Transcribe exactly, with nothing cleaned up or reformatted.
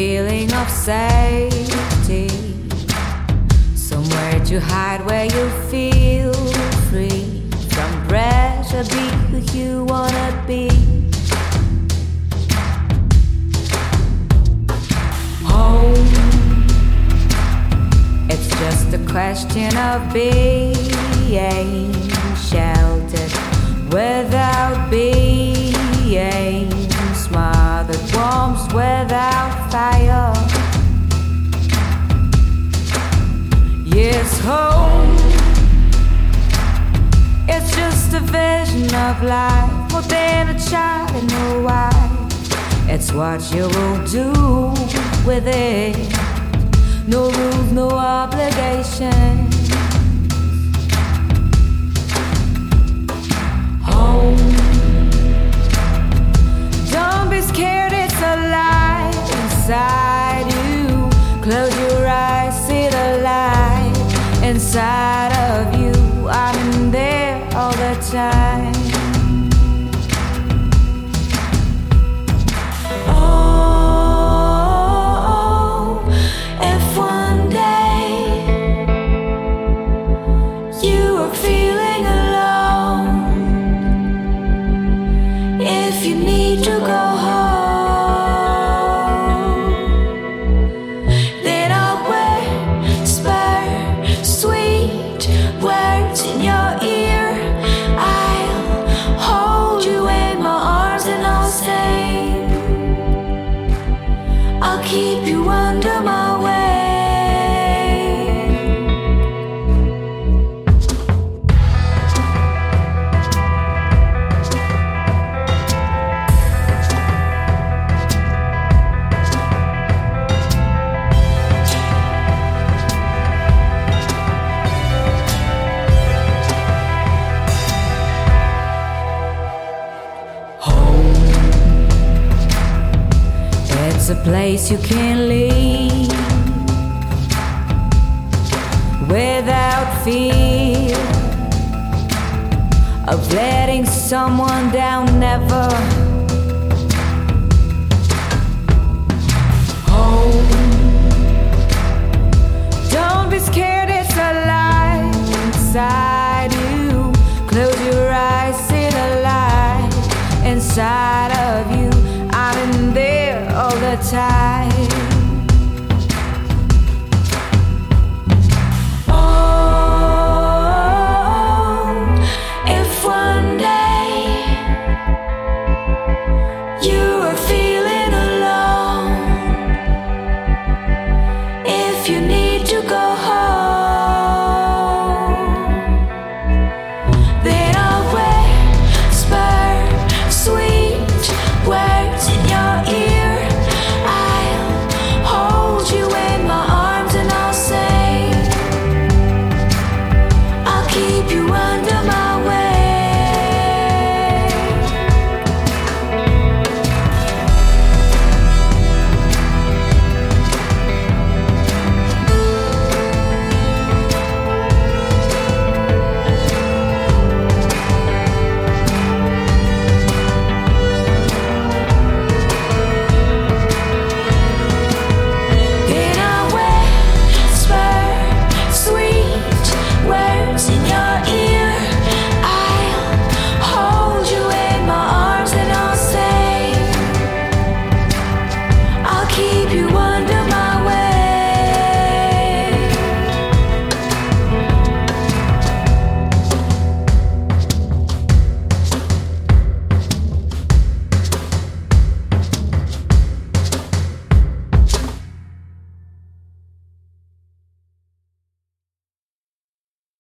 feeling of safety, somewhere to hide where you feel free from pressure. Be who you wanna be. Home, it's just a question of being sheltered without being smothered, warmth without fire. Yes, home, it's just a vision of life, more than a child and a wife. It's what you will do with it. No rules, no obligation. Home, don't be scared, it's alive inside you. Close your eyes, see the light inside of you. I'm there all the time. Oh, if one day you are feeling alone, if you need to go home, then I'll whisper sweet words in your ear. I'll hold you in my arms and I'll say, I'll keep you under my wing. It's a place you can't leave without fear of letting someone down. Never. Home, don't be scared, it's alive inside you. Close your eyes, see the light inside of you. I'm in there all the time. Oh, if one day you